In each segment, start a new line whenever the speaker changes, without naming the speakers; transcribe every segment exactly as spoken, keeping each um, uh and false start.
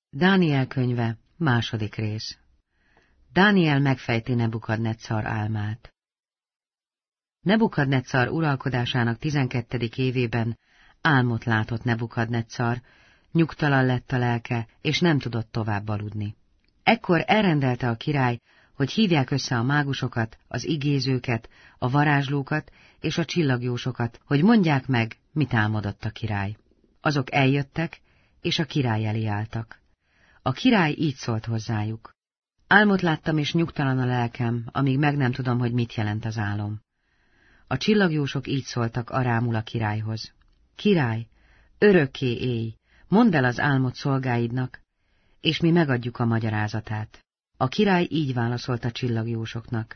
Dániel könyve, második rész. Dániel megfejti Nebukadnetszar álmát. Nebukadnetszar uralkodásának tizenkettedik évében álmot látott Nebukadnetszar, nyugtalan lett a lelke, és nem tudott tovább aludni. Ekkor elrendelte a király, hogy hívják össze a mágusokat, az igézőket, a varázslókat és a csillagjósokat, hogy mondják meg, mit álmodott a király. Azok eljöttek, és a király elé álltak. A király így szólt hozzájuk. Álmot láttam, és nyugtalan a lelkem, amíg meg nem tudom, hogy mit jelent az álom. A csillagjósok így szóltak arámul a királyhoz. Király, örökké élj, mondd el az álmot szolgáidnak, és mi megadjuk a magyarázatát. A király így válaszolt a csillagjósoknak.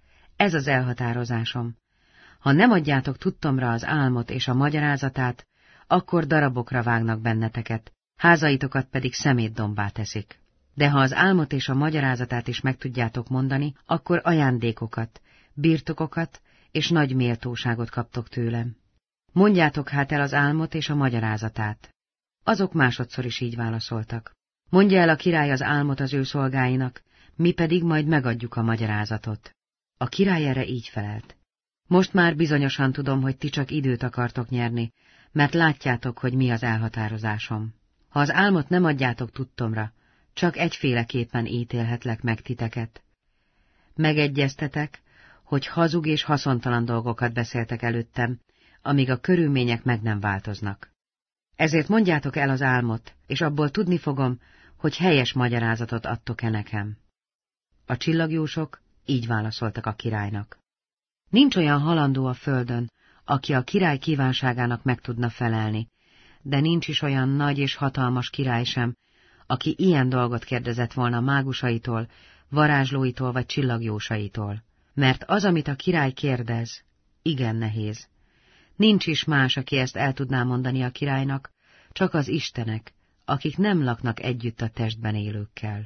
Ez az elhatározásom. Ha nem adjátok tudtomra az álmot és a magyarázatát, akkor darabokra vágnak benneteket, házaitokat pedig szemétdombá teszik. De ha az álmot és a magyarázatát is meg tudjátok mondani, akkor ajándékokat, birtokokat és nagy méltóságot kaptok tőlem. Mondjátok hát el az álmot és a magyarázatát. Azok másodszor is így válaszoltak. Mondja el a király az álmot az ő szolgáinak, mi pedig majd megadjuk a magyarázatot. A király erre így felelt. Most már bizonyosan tudom, hogy ti csak időt akartok nyerni, mert látjátok, hogy mi az elhatározásom. Ha az álmot nem adjátok tudtomra, csak egyféleképpen ítélhetlek meg titeket. Megegyeztetek, hogy hazug és haszontalan dolgokat beszéltek előttem, amíg a körülmények meg nem változnak. Ezért mondjátok el az álmot, és abból tudni fogom, hogy helyes magyarázatot adtok-e nekem. A csillagjósok így válaszoltak a királynak. Nincs olyan halandó a földön, aki a király kívánságának meg tudna felelni, de nincs is olyan nagy és hatalmas király sem, aki ilyen dolgot kérdezett volna mágusaitól, varázslóitól vagy csillagjósaitól. Mert az, amit a király kérdez, igen nehéz. Nincs is más, aki ezt el tudná mondani a királynak, csak az istenek, akik nem laknak együtt a testben élőkkel.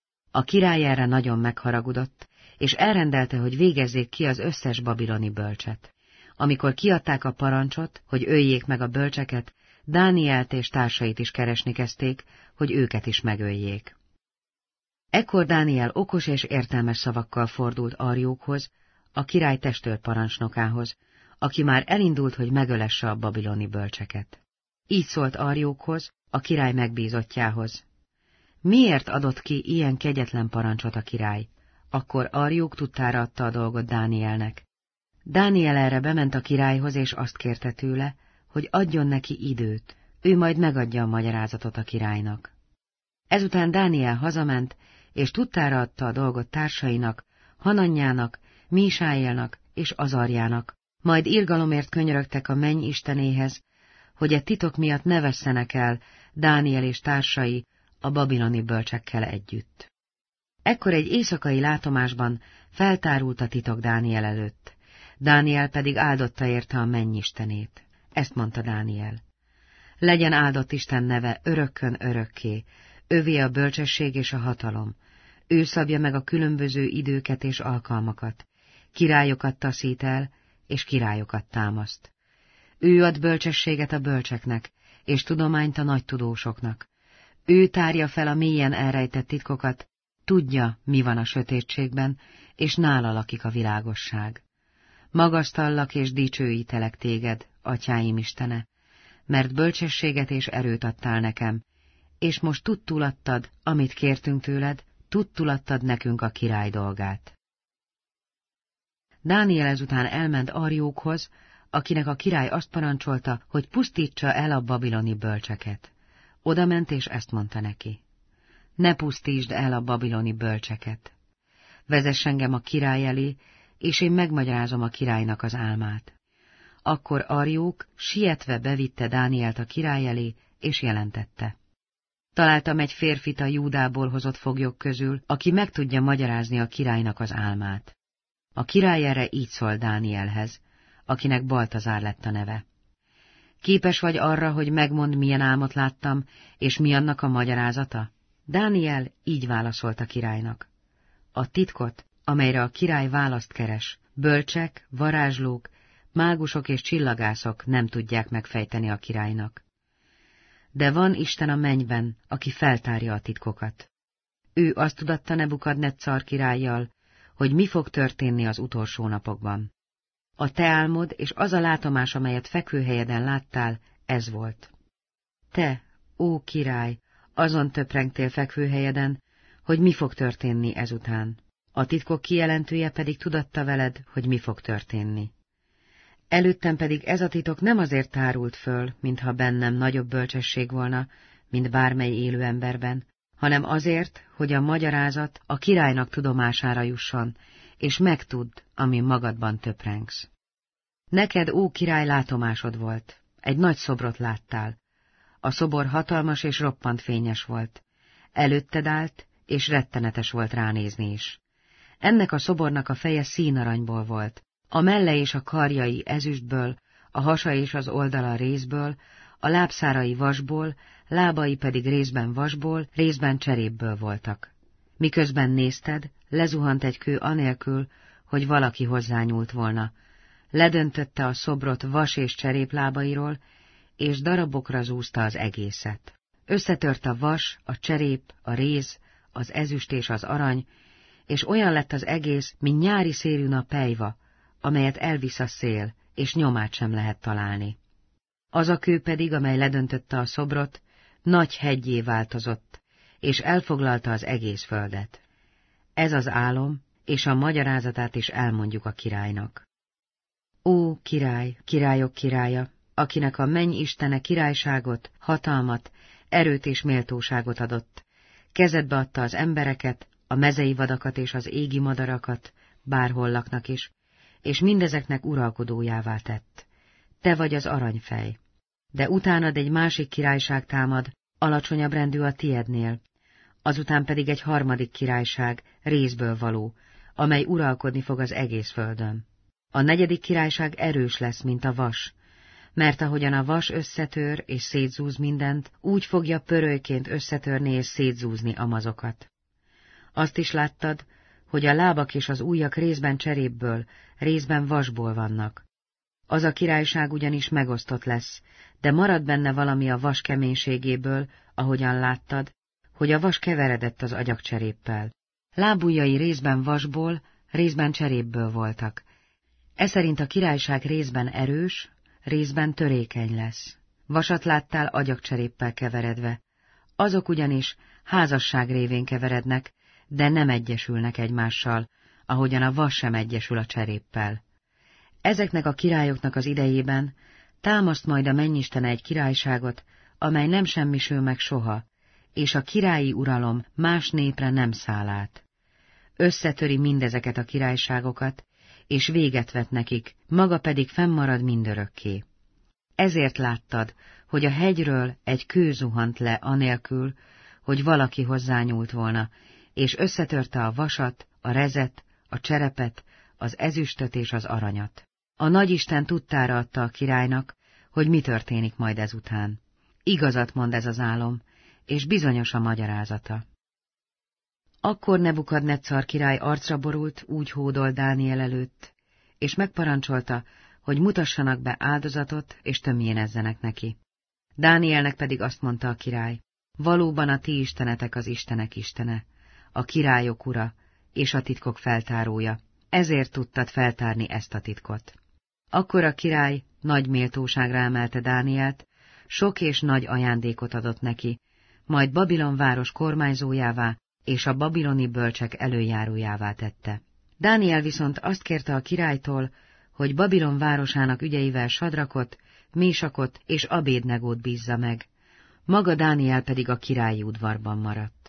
A király erre nagyon megharagudott, és elrendelte, hogy végezzék ki az összes babiloni bölcset. Amikor kiadták a parancsot, hogy öljék meg a bölcseket, Dánielt és társait is keresni kezdték, hogy őket is megöljék. Ekkor Dániel okos és értelmes szavakkal fordult Arjókhoz, a király testőrparancsnokához, aki már elindult, hogy megölesse a babiloni bölcseket. Így szólt Arjókhoz, a király megbízottjához. Miért adott ki ilyen kegyetlen parancsot a király? Akkor Arjók tudtára adta a dolgot Dánielnek. Dániel erre bement a királyhoz, és azt kérte tőle, hogy adjon neki időt, ő majd megadja a magyarázatot a királynak. Ezután Dániel hazament, és tudtára adta a dolgot társainak, Hananyának, Mísáélnak és Azarjának, majd irgalomért könyörögtek a menny istenéhez, hogy a titok miatt ne vesszenek el Dániel és társai a babiloni bölcsekkel együtt. Ekkor egy éjszakai látomásban feltárult a titok Dániel előtt, Dániel pedig áldotta érte a menny istenét. Ezt mondta Dániel. Legyen áldott Isten neve örökkön örökké, övé a bölcsesség és a hatalom. Ő szabja meg a különböző időket és alkalmakat, királyokat taszít el, és királyokat támaszt. Ő ad bölcsességet a bölcseknek, és tudományt a nagy tudósoknak. Ő tárja fel a mélyen elrejtett titkokat, tudja, mi van a sötétségben, és nála lakik a világosság. Magasztallak és dicsőítelek téged, atyáim Istene, mert bölcsességet és erőt adtál nekem, és most tudtul adtad, amit kértünk tőled, tudtul adtad nekünk a király dolgát. Dániel ezután elment Arjókhoz, akinek a király azt parancsolta, hogy pusztítsa el a babiloni bölcseket. Oda ment, és ezt mondta neki. Ne pusztítsd el a babiloni bölcseket. Vezess engem a király elé, és én megmagyarázom a királynak az álmát. Akkor Arjók sietve bevitte Dánielt a király elé, és jelentette. Találtam egy férfit a Júdából hozott foglyok közül, aki meg tudja magyarázni a királynak az álmát. A király erre így szól Dánielhez, akinek Baltazár lett a neve. Képes vagy arra, hogy megmondd, milyen álmot láttam, és mi annak a magyarázata? Dániel így válaszolt a királynak. A titkot, amelyre a király választ keres, bölcsek, varázslók, mágusok és csillagászok nem tudják megfejteni a királynak. de van Isten a mennyben, aki feltárja a titkokat. Ő azt tudatta Nebukadneccar királlyal, hogy mi fog történni az utolsó napokban. A te álmod és az a látomás, amelyet fekvőhelyeden láttál, ez volt. Te, ó király, azon töprengtél fekvőhelyeden, hogy mi fog történni ezután. A titkok kijelentője pedig tudatta veled, hogy mi fog történni. Előttem pedig ez a titok nem azért tárult föl, mintha bennem nagyobb bölcsesség volna, mint bármely élő emberben, hanem azért, hogy a magyarázat a királynak tudomására jusson, és megtudd, ami magadban töprengsz. Neked, ó király, látomásod volt, egy nagy szobrot láttál. A szobor hatalmas és roppant fényes volt. Előtted állt, és rettenetes volt ránézni is. Ennek a szobornak a feje színaranyból volt, a melle és a karjai ezüstből, a hasa és az oldala rézből, a lábszárai vasból, lábai pedig részben vasból, részben cserépből voltak. Miközben nézted, lezuhant egy kő anélkül, hogy valaki hozzányúlt volna. Ledöntötte a szobrot vas és cseréplábairól, és darabokra zúzta az egészet. Összetört a vas, a cserép, a réz, az ezüst és az arany, és olyan lett az egész, mint nyári szélűn a pelyva, amelyet elvisz a szél, és nyomát sem lehet találni. Az a kő pedig, amely ledöntötte a szobrot, nagy heggyé változott, és elfoglalta az egész földet. Ez az álom, és a magyarázatát is elmondjuk a királynak. Ó, király, királyok királya, akinek a menny istene királyságot, hatalmat, erőt és méltóságot adott, kezedbe adta az embereket, a mezei vadakat és az égi madarakat, bárhol laknak is, és mindezeknek uralkodójává tett. Te vagy az aranyfej. De utánad egy másik királyság támad, alacsonyabb rendű a tiednél, azután pedig egy harmadik királyság, rézből való, amely uralkodni fog az egész földön. A negyedik királyság erős lesz, mint a vas, mert ahogyan a vas összetör és szétzúz mindent, úgy fogja pörölyként összetörni és szétzúzni a mazokat. Azt is láttad, hogy a lábak és az ujjak részben cserépből, részben vasból vannak. Az a királyság ugyanis megosztott lesz, de marad benne valami a vas keménységéből, ahogyan láttad, hogy a vas keveredett az agyagcseréppel. Lábujjai részben vasból, részben cserépből voltak. Ez szerint a királyság részben erős, részben törékeny lesz. Vasat láttál agyagcseréppel keveredve. Azok ugyanis házasság révén keverednek, de nem egyesülnek egymással, ahogyan a vas sem egyesül a cseréppel. Ezeknek a királyoknak az idejében támaszt majd a mennyistene egy királyságot, amely nem semmisül meg soha, és a királyi uralom más népre nem száll át. Összetöri mindezeket a királyságokat, és véget vet nekik, maga pedig fennmarad mindörökké. Ezért láttad, hogy a hegyről egy kő zuhant le anélkül, hogy valaki hozzányúlt volna, és összetörte a vasat, a rezet, a cserepet, az ezüstöt és az aranyat. A nagyisten tudtára adta a királynak, hogy mi történik majd ezután. Igazat mond ez az álom, és bizonyos a magyarázata. Akkor Nebukadneccar király arcra borult, úgy hódolt Dániel előtt, és megparancsolta, hogy mutassanak be áldozatot, és tömjénezzenek neki. Dánielnek pedig azt mondta a király, valóban a ti istenetek az istenek istene, a királyok ura, és a titkok feltárója, ezért tudtad feltárni ezt a titkot. Akkor a király nagy méltóságra emelte Dánielt, sok és nagy ajándékot adott neki, majd Babilon város kormányzójává és a babiloni bölcsek előjárójává tette. Dániel viszont azt kérte a királytól, hogy Babilon városának ügyeivel Sadrakot, Mésakot és Abédnegót bízza meg, maga Dániel pedig a királyi udvarban maradt.